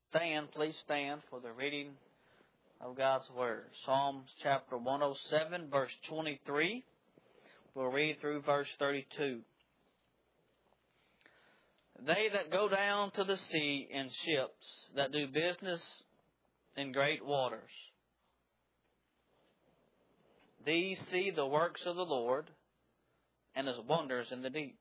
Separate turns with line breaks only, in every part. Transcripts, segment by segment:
stand, please stand for the reading of God's Word. Psalms chapter 107, verse 23. We'll read through verse 32. They that go down to the sea in ships, that do business in great waters, these see the works of the Lord, and His wonders in the deep.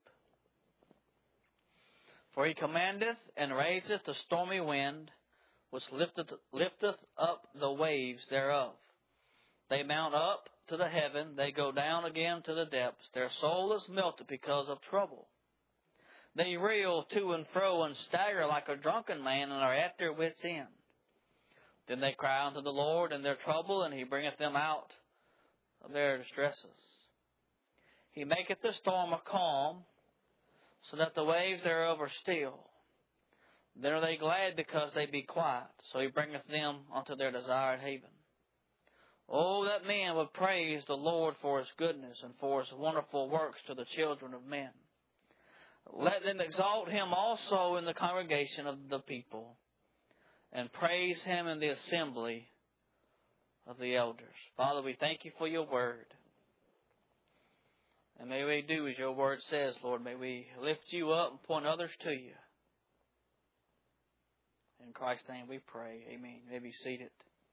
For He commandeth and raiseth the stormy wind, which lifteth up the waves thereof. They mount up to the heaven, they go down again to the depths. Their soul is melted because of trouble. They reel to and fro and stagger like a drunken man, and are at their wits' end. Then they cry unto the Lord in their trouble, and He bringeth them out of their distresses. He maketh the storm a calm, so that the waves thereof are still. Then are they glad because they be quiet. So He bringeth them unto their desired haven. Oh, that men would praise the Lord for His goodness and for His wonderful works to the children of men. Let them exalt Him also in the congregation of the people, and praise Him in the assembly of the elders. Father, we thank You for Your word. And may we do as Your word says, Lord. May we lift You up and point others to You. In Christ's name we pray. Amen. You may be seated.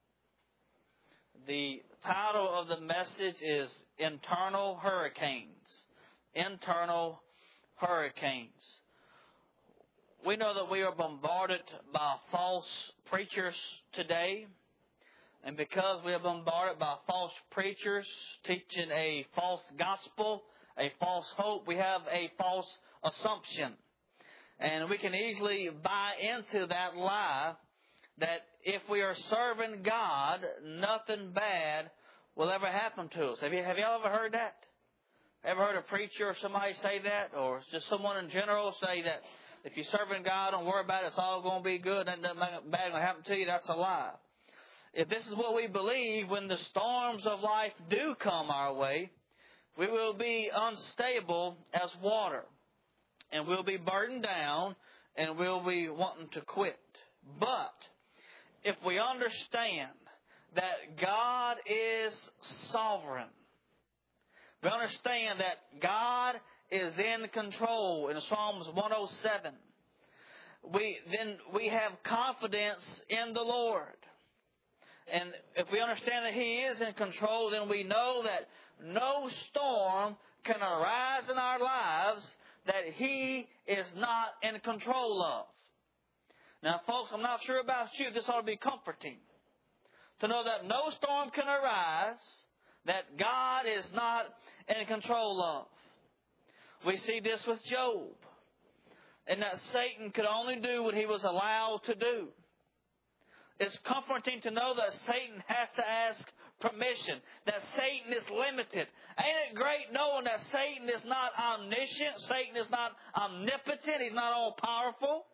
The title of the message is Internal Hurricanes. Internal Hurricanes. We know that we are bombarded by false preachers today. And because we are bombarded by false preachers teaching a false gospel, a false hope, we have a false assumption. And we can easily buy into that lie that if we are serving God, nothing bad will ever happen to us. Have y'all ever heard that? Ever heard a preacher or somebody say that? Or just someone in general say that if you're serving God, don't worry about it, it's all going to be good, nothing bad going to happen to you? That's a lie. If this is what we believe, when the storms of life do come our way, we will be unstable as water. And we'll be burdened down, and we'll be wanting to quit. But if we understand that God is sovereign, we understand that God is in control in Psalms 107, then we have confidence in the Lord. And if we understand that He is in control, then we know that no storm can arise in our lives that He is not in control of. Now, folks, I'm not sure about you. This ought to be comforting to know that no storm can arise that God is not in control of. We see this with Job, and that Satan could only do what he was allowed to do. It's comforting to know that Satan has to ask permission, that Satan is limited. Ain't it great knowing that Satan is not omniscient, Satan is not omnipotent, he's not all-powerful?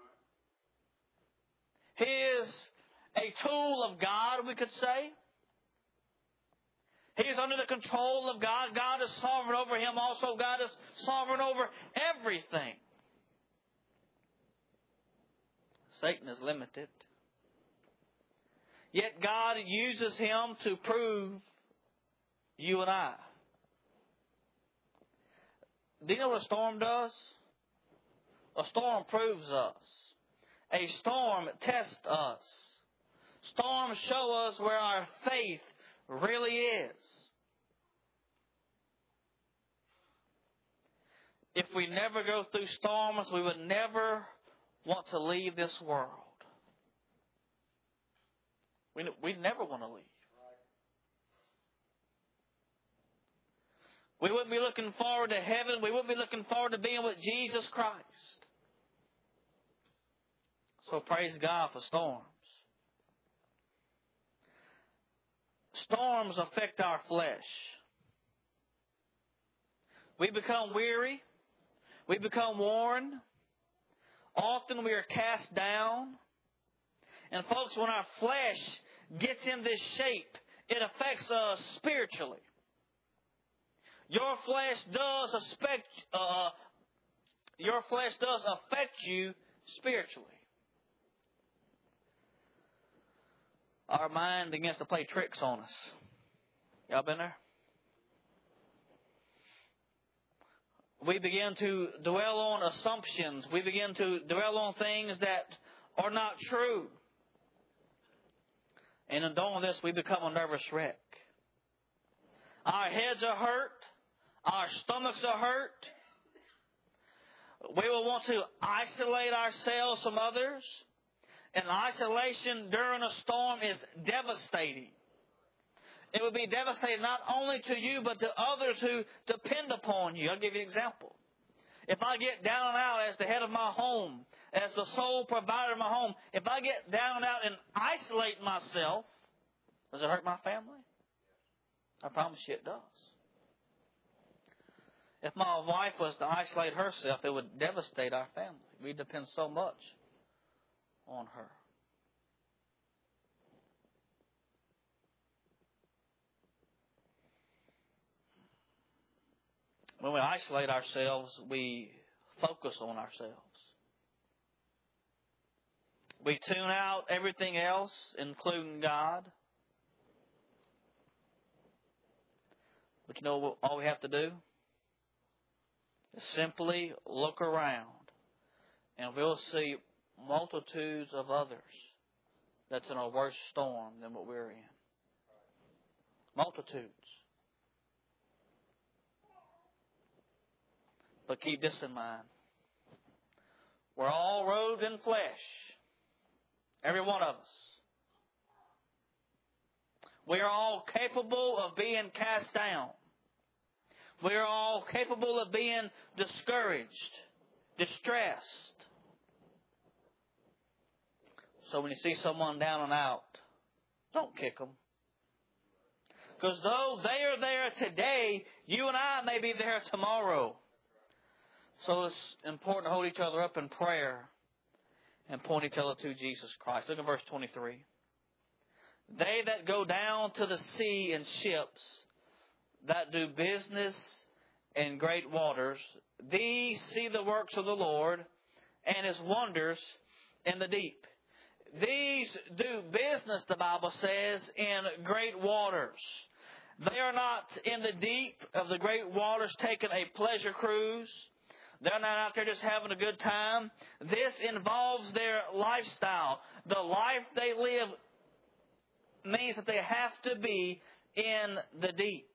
He is a tool of God, we could say. He is under the control of God. God is sovereign over him also. God is sovereign over everything. Satan is limited. Yet God uses him to prove you and I. Do you know what a storm does? A storm proves us. A storm tests us. Storms show us where our faith really is. If we never go through storms, we would never want to leave this world. We never want to leave. We wouldn't be looking forward to heaven. We wouldn't be looking forward to being with Jesus Christ. So praise God for storms. Storms affect our flesh. We become weary. We become worn. Often we are cast down. And folks, when our flesh gets in this shape, it affects us spiritually. Your flesh does affect you spiritually. our mind begins to play tricks on us. Y'all been there? We begin to dwell on assumptions. We begin to dwell on things that are not true. And in doing this, we become a nervous wreck. Our heads are hurt. Our stomachs are hurt. We will want to isolate ourselves from others. And isolation during a storm is devastating. It will be devastating not only to you, but to others who depend upon you. I'll give you an example. If I get down and out as the head of my home, as the sole provider of my home, if I get down and out and isolate myself, does it hurt my family? I promise you it does. If my wife was to isolate herself, it would devastate our family. We depend so much on her. When we isolate ourselves, we focus on ourselves. We tune out everything else, including God. But you know what all we have to do? Is simply look around, and we'll see multitudes of others that's in a worse storm than what we're in. Multitudes. But keep this in mind. We're all robed in flesh. Every one of us. We are all capable of being cast down. We are all capable of being discouraged, distressed. So when you see someone down and out, don't kick them. Because though they are there today, you and I may be there tomorrow. So it's important to hold each other up in prayer and point each other to Jesus Christ. Look at verse 23. They that go down to the sea in ships, that do business in great waters, these see the works of the Lord and His wonders in the deep. These do business, the Bible says, in great waters. They are not in the deep of the great waters taking a pleasure cruise. They're not out there just having a good time. This involves their lifestyle. The life they live means that they have to be in the deep.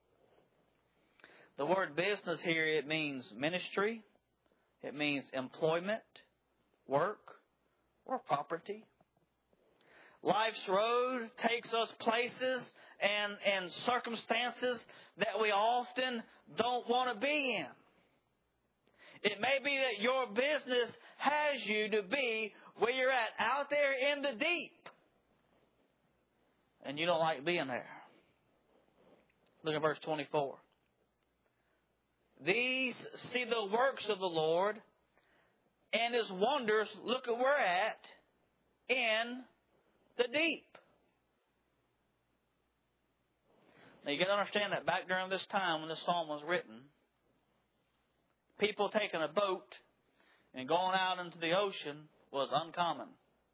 The word business here, it means ministry. It means employment, work, or property. Life's road takes us places and circumstances that we often don't want to be in. It may be that your business has you to be where you're at, out there in the deep. And you don't like being there. Look at verse 24. These see the works of the Lord and His wonders. Look at where we're at in the deep. Now you got to understand that back during this time when this psalm was written, people taking a boat and going out into the ocean was uncommon.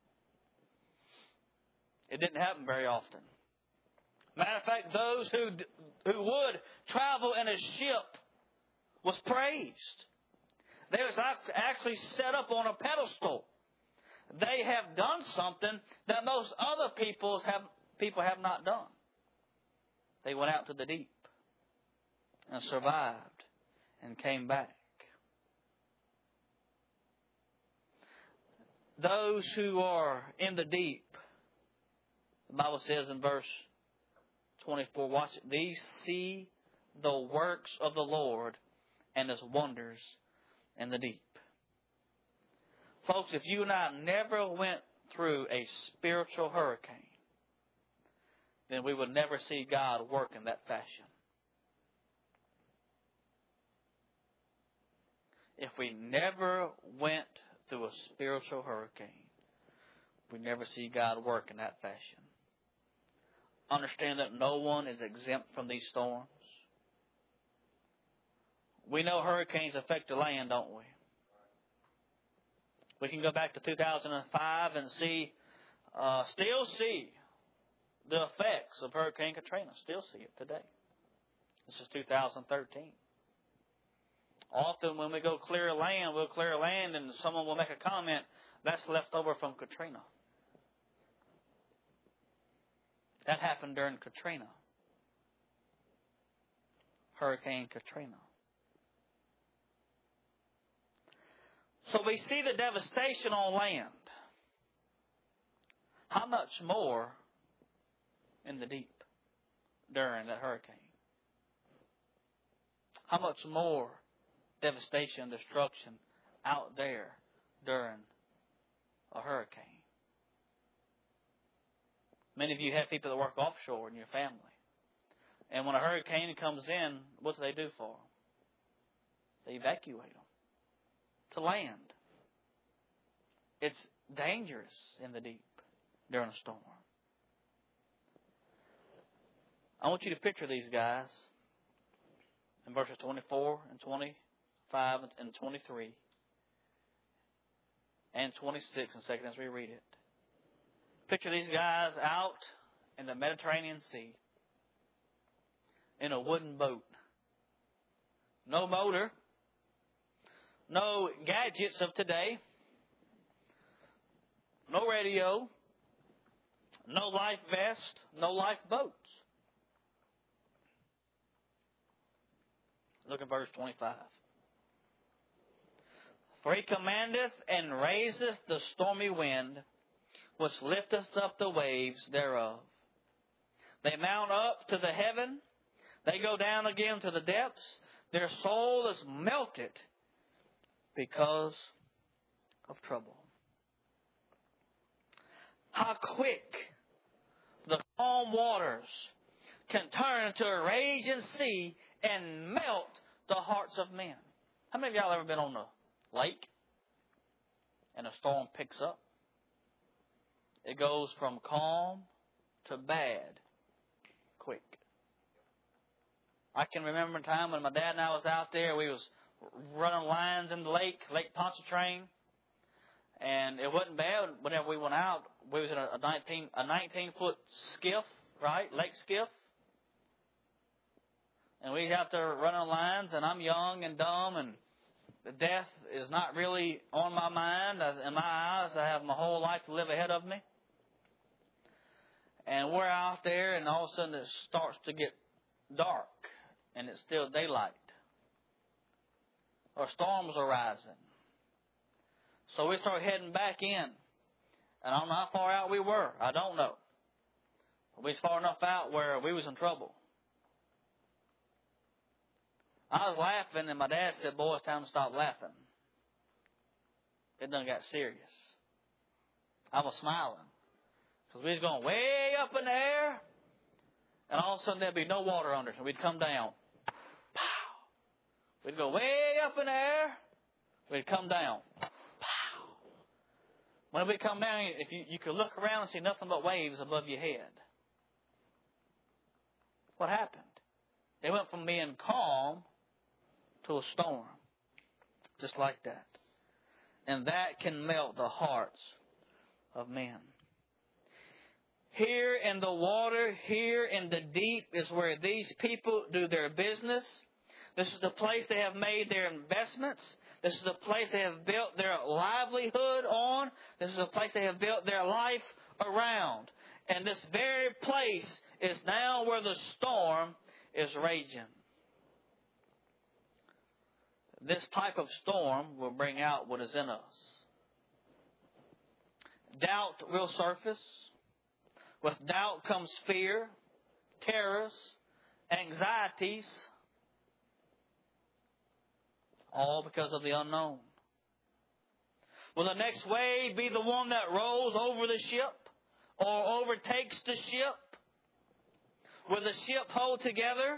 It didn't happen very often. Matter of fact, those who would travel in a ship was praised. They was actually set up on a pedestal. They have done something that most other people have not done. They went out to the deep and survived and came back. Those who are in the deep, the Bible says in verse 24, watch it. These see the works of the Lord and His wonders in the deep. Folks, if you and I never went through a spiritual hurricane, then we would never see God work in that fashion. If we never went through a spiritual hurricane, we never see God work in that fashion. Understand that no one is exempt from these storms. We know hurricanes affect the land, don't we? We can go back to 2005 and still see the effects of Hurricane Katrina. Still see it today. This is 2013. Often when we go clear land, we'll clear land and someone will make a comment, that's left over from Katrina. That happened during Katrina. Hurricane Katrina. So we see the devastation on land. How much more in the deep during that hurricane? How much more devastation, destruction out there during a hurricane? Many of you have people that work offshore in your family. And when a hurricane comes in, what do they do for them? They evacuate them to land. It's dangerous in the deep during a storm. I want you to picture these guys in verses 24 and 25 and 23 and 26 in second as we read it. Picture these guys out in the Mediterranean Sea in a wooden boat. No motor. No gadgets of today. No radio. No life vest. No lifeboats. Look at verse 25. For he commandeth and raiseth the stormy wind, which lifteth up the waves thereof. They mount up to the heaven. They go down again to the depths. Their soul is melted because of trouble. How quick the calm waters can turn into a raging sea and melt the hearts of men. How many of y'all ever been on a lake and a storm picks up? It goes from calm to bad quick. I can remember a time when my dad and I was out there. We was running lines in the Lake Pontchartrain. And it wasn't bad whenever we went out. We was in a 19-foot skiff, right? Lake skiff. And we have to run on lines, and I'm young and dumb, and the death is not really on my mind. In my eyes, I have my whole life to live ahead of me. And we're out there, and all of a sudden it starts to get dark, and it's still daylight. Or storms are rising. So we start heading back in. And I don't know how far out we were. I don't know. But we was far enough out where we was in trouble. I was laughing, and my dad said, boy, it's time to stop laughing. It done got serious. I was smiling. Because we was going way up in the air, and all of a sudden there'd be no water under us, and we'd come down. Pow! We'd go way up in the air, we'd come down. Pow! When we come down, if you could look around and see nothing but waves above your head. What happened? It went from being calm to a storm. Just like that. And that can melt the hearts of men. Here in the water, here in the deep is where these people do their business. This is the place they have made their investments. This is the place they have built their livelihood on. This is the place they have built their life around. And this very place is now where the storm is raging. This type of storm will bring out what is in us. Doubt will surface. With doubt comes fear, terrors, anxieties, all because of the unknown. Will the next wave be the one that rolls over the ship or overtakes the ship? Will the ship hold together?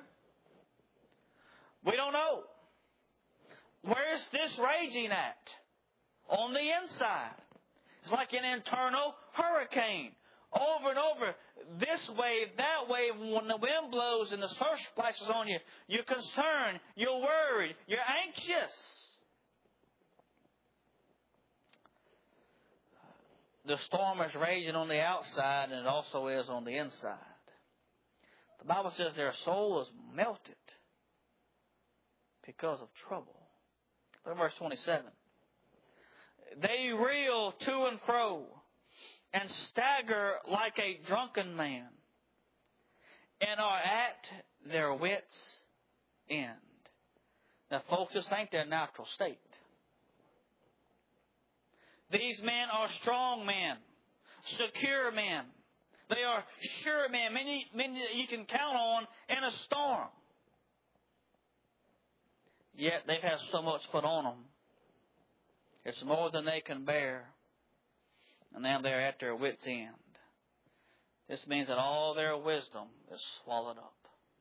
We don't know. Where's this raging at? On the inside. It's like an internal hurricane. Over and over, this wave, that wave, when the wind blows and the surf splashes on you, you're concerned, you're worried, you're anxious. the storm is raging on the outside, and it also is on the inside. The Bible says their soul is melted because of trouble. Look at verse 27. They reel to and fro and stagger like a drunken man and are at their wits' end. Now, folks, this ain't their natural state. These men are strong men, secure men. They are sure men, many that you can count on in a storm. Yet they've had so much put on them. It's more than they can bear. And now they're at their wits' end. This means that all their wisdom is swallowed up.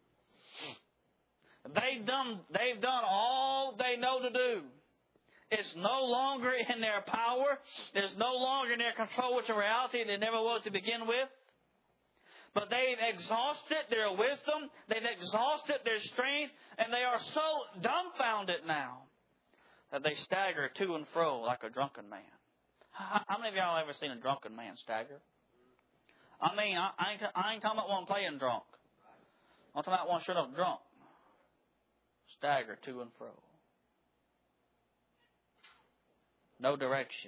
They've done all they know to do. It's no longer in their power. It's no longer in their control, which in reality it never was to begin with. But they've exhausted their wisdom. They've exhausted their strength. And they are so dumbfounded now that they stagger to and fro like a drunken man. How many of y'all have ever seen a drunken man stagger? I mean, I ain't talking about one playing drunk. I'm talking about one straight up drunk. Stagger to and fro. No direction.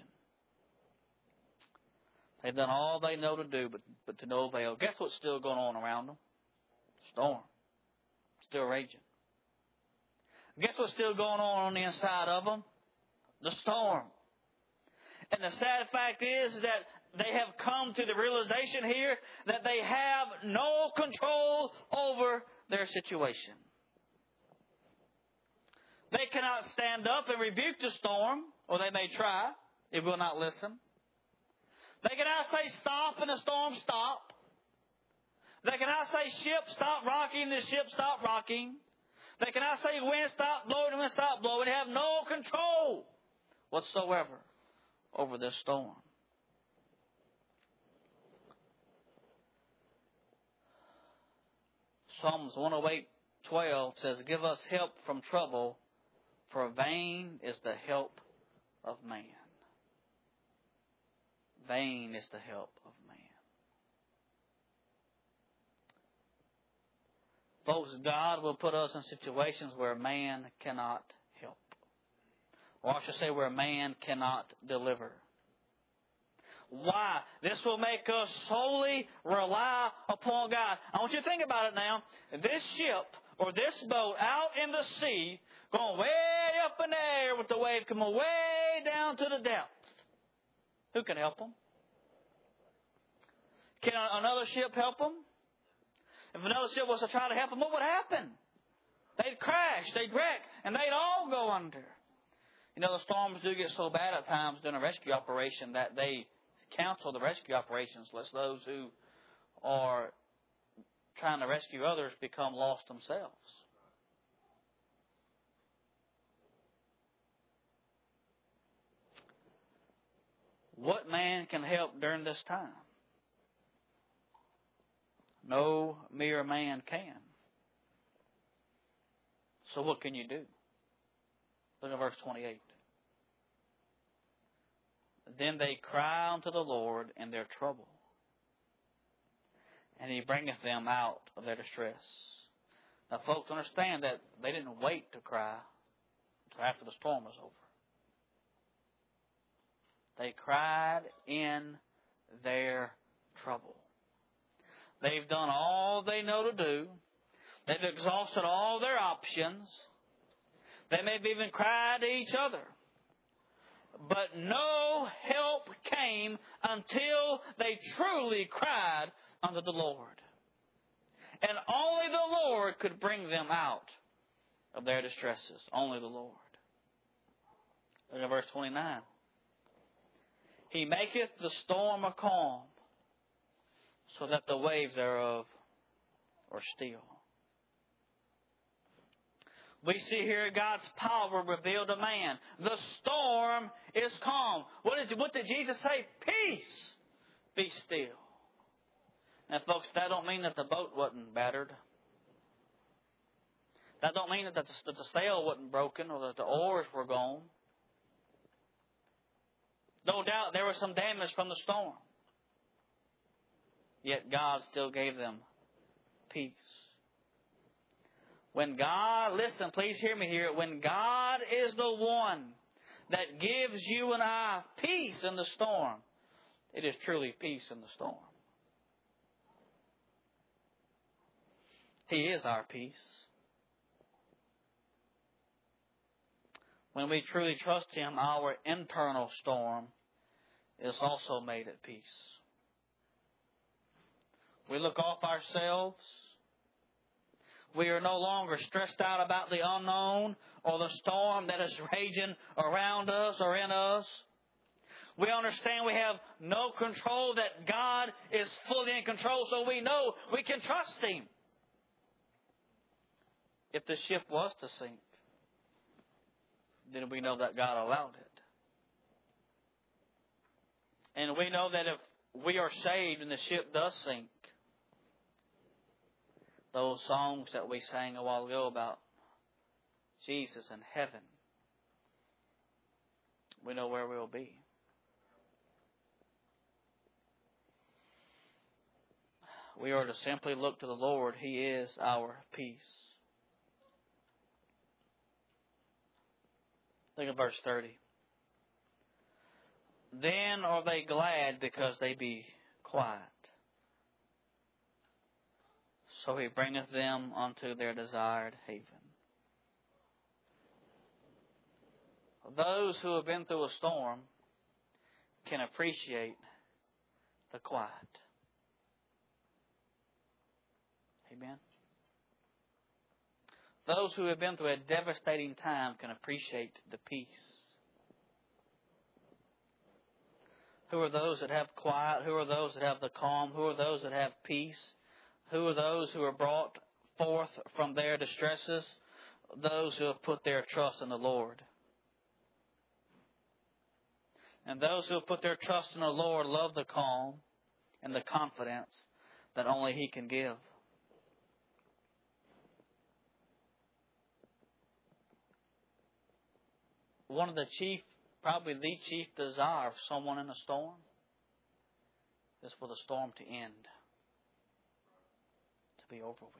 They've done all they know to do, but to no avail. Guess what's still going on around them? Storm. Still raging. Guess what's still going on the inside of them? The storm. And the sad fact is that they have come to the realization here that they have no control over their situation. They cannot stand up and rebuke the storm, or they may try. It will not listen. They cannot say stop and the storm stop. They cannot say ship stop rocking, the ship stop rocking. They cannot say wind stop blowing, the wind stop blowing. They have no control whatsoever over this storm. Psalms 108:12 says, "Give us help from trouble, for vain is the help of man." Vain is the help of man. Folks, God will put us in situations where man cannot help. Or I should say where man cannot deliver. Why? This will make us solely rely upon God. I want you to think about it now. This ship or this boat out in the sea, going way up in the air with the wave coming way down to the depths. Who can help them? Can another ship help them? If another ship was to try to help them, what would happen? They'd crash, they'd wreck, and they'd all go under. You know, the storms do get so bad at times during a rescue operation that they cancel the rescue operations, lest those who are trying to rescue others become lost themselves. What man can help during this time? No mere man can. So what can you do? Look at verse 28. Then they cry unto the Lord in their trouble, and He bringeth them out of their distress. Now, folks, understand that they didn't wait to cry until after the storm was over. They cried in their trouble. They've done all they know to do. They've exhausted all their options. They may have even cried to each other. But no help came until they truly cried unto the Lord. And only the Lord could bring them out of their distresses. Only the Lord. Look at verse 29. He maketh the storm a calm, so that the waves thereof are still. We see here God's power revealed to man. The storm is calm. What did Jesus say? Peace, be still. Now, folks, that don't mean that the boat wasn't battered. That don't mean that the sail wasn't broken or that the oars were gone. No doubt there was some damage from the storm. Yet God still gave them peace. When God, listen, please hear me here. When God is the one that gives you and I peace in the storm, it is truly peace in the storm. He is our peace. When we truly trust Him, our internal storm is also made at peace. We look off ourselves. We are no longer stressed out about the unknown or the storm that is raging around us or in us. We understand we have no control, that God is fully in control, so we know we can trust Him. If the ship was to sink, then we know that God allowed it. And we know that if we are saved and the ship does sink, those songs that we sang a while ago about Jesus in heaven, we know where we'll be. We are to simply look to the Lord. He is our peace. Look at verse 30. Then are they glad because they be quiet. So He bringeth them unto their desired haven. Those who have been through a storm can appreciate the quiet. Amen. Those who have been through a devastating time can appreciate the peace. Who are those that have quiet? Who are those that have the calm? Who are those that have peace? Who are those who are brought forth from their distresses? Those who have put their trust in the Lord. And those who have put their trust in the Lord love the calm and the confidence that only He can give. One of the chief, probably the chief desire of someone in a storm is for the storm to end, to be over with.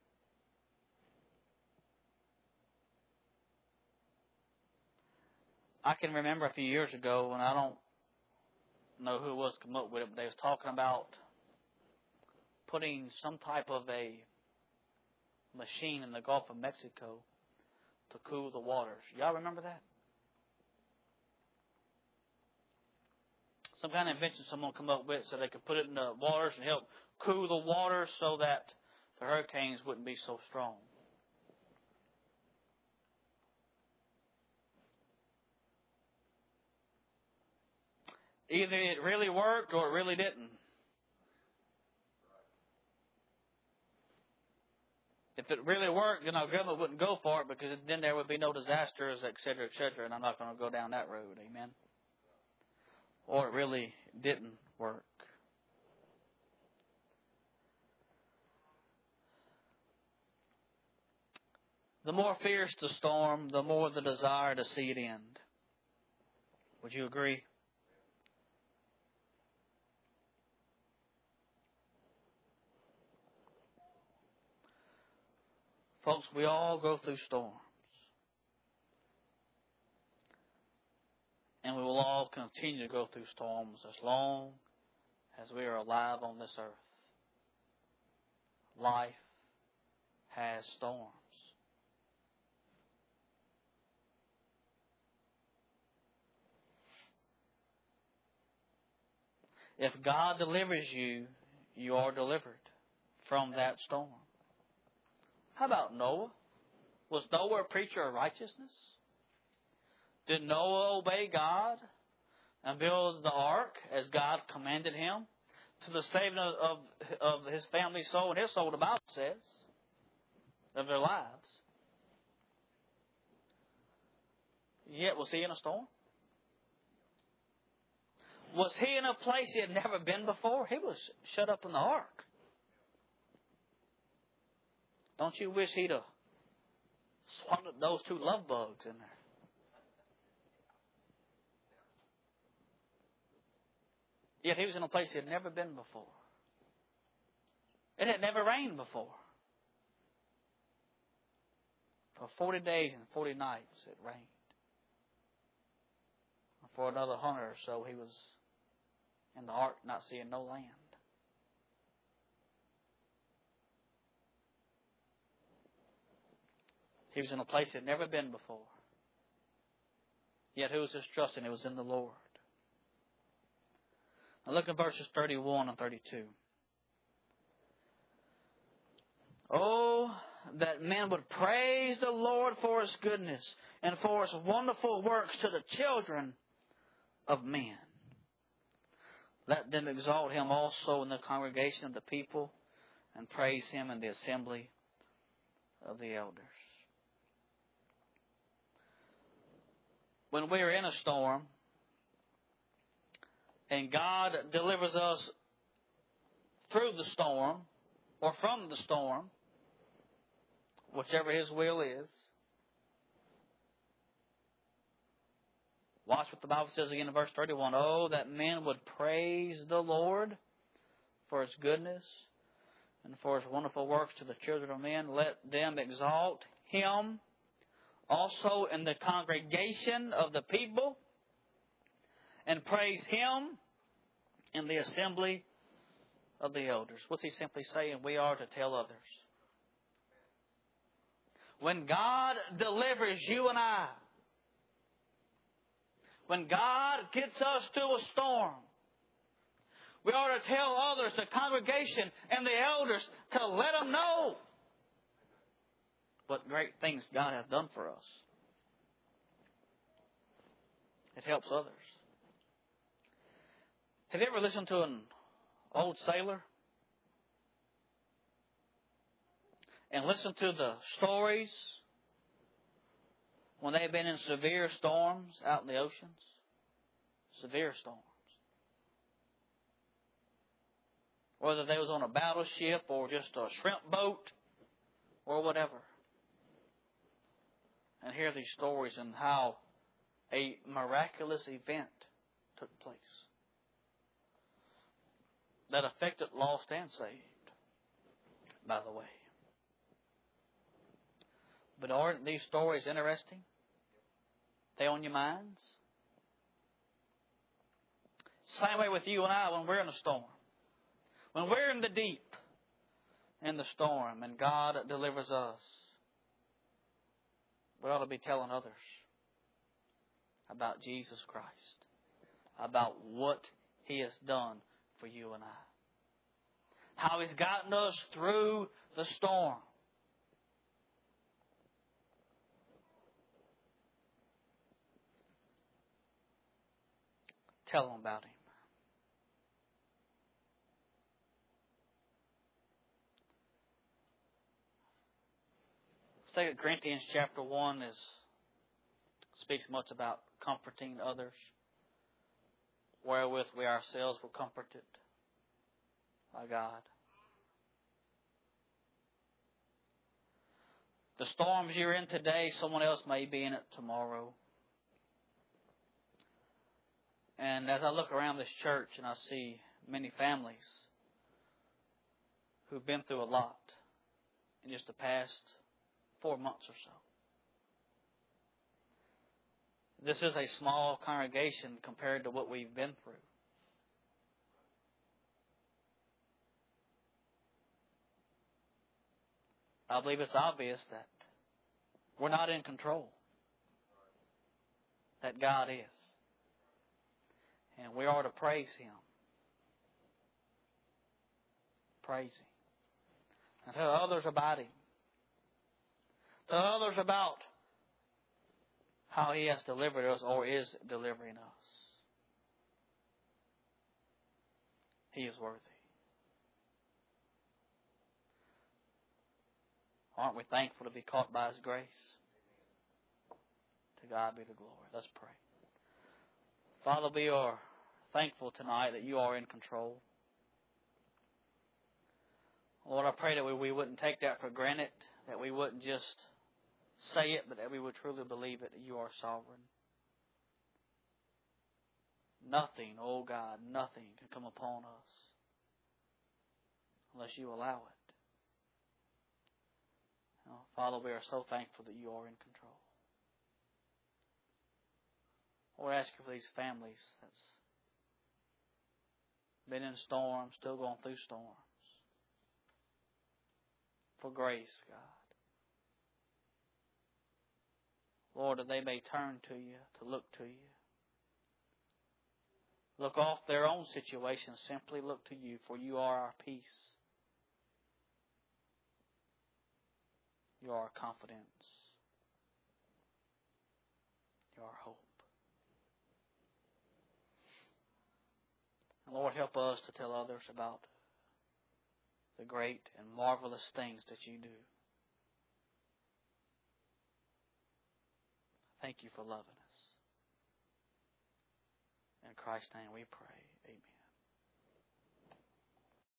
I can remember a few years ago, and I don't know who it was to come up with it, but they was talking about putting some type of a machine in the Gulf of Mexico to cool the waters. Y'all remember that? Some kind of invention someone come up with so they could put it in the waters and help cool the water so that the hurricanes wouldn't be so strong. Either it really worked or it really didn't. If it really worked, then our government wouldn't go for it, because then there would be no disasters, et cetera, and I'm not going to go down that road. Amen. Or it really didn't work. The more fierce the storm, the more the desire to see it end. Would you agree? Folks, we all go through storms. And we will all continue to go through storms as long as we are alive on this earth. Life has storms. If God delivers you, you are delivered from that storm. How about Noah? Was Noah a preacher of righteousness? Did Noah obey God and build the ark as God commanded him to the saving of his family's soul and his soul, the Bible says, of their lives? Yet was he in a storm? Was he in a place he had never been before? He was shut up in the ark. Don't you wish he'd have swallowed those 2 love bugs in there? Yet he was in a place he had never been before. It had never rained before. For 40 days and 40 nights it rained. For another 100 or so he was in the ark not seeing no land. He was in a place he had never been before. Yet who was his trusting? It was in the Lord. Now look at verses 31 and 32. Oh, that men would praise the Lord for His goodness and for His wonderful works to the children of men. Let them exalt Him also in the congregation of the people and praise Him in the assembly of the elders. When we are in a storm and God delivers us through the storm or from the storm, whichever His will is, watch what the Bible says again in verse 31. Oh, that men would praise the Lord for His goodness and for His wonderful works to the children of men. Let them exalt Him also in the congregation of the people and praise Him in the assembly of the elders. What's he simply saying? We are to tell others. When God delivers you and I, when God gets us through a storm, we ought to tell others, the congregation and the elders, to let them know what great things God has done for us. It helps others. Have you ever listened to an old sailor and listened to the stories when they've been in severe storms out in the oceans? Severe storms. Whether they was on a battleship or just a shrimp boat or whatever. And hear these stories and how a miraculous event took place that affected lost and saved, by the way. But aren't these stories interesting? They on your minds? Same way with you and I when we're in a storm. When we're in the deep, in the storm, and God delivers us, we ought to be telling others about Jesus Christ, about what He has done for you and I, how He's gotten us through the storm. Tell them about Him. 2 Corinthians chapter 1 speaks much about comforting others, wherewith we ourselves were comforted by God. The storms you're in today, someone else may be in it tomorrow. And as I look around this church and I see many families who've been through a lot in just the past 4 months or so. This is a small congregation compared to what we've been through. I believe it's obvious that we're not in control. That God is. And we are to praise Him. Praise Him. And tell others about Him. Tell others about how He has delivered us or is delivering us. He is worthy. Aren't we thankful to be caught by His grace? To God be the glory. Let's pray. Father, we are thankful tonight that You are in control. Lord, I pray that we wouldn't take that for granted, that we wouldn't just say it, but that we would truly believe it, that You are sovereign. Nothing, oh God, nothing can come upon us unless you allow it. Father, we are so thankful that you are in control. Lord, I ask you for these families that's been in storms, still going through storms. For grace, God. Lord, that they may turn to you, to look to you. Look off their own situation, simply look to you, for you are our peace. You are our confidence. You are our hope. And Lord, help us to tell others about the great and marvelous things that you do. Thank you for loving us. In Christ's name we pray.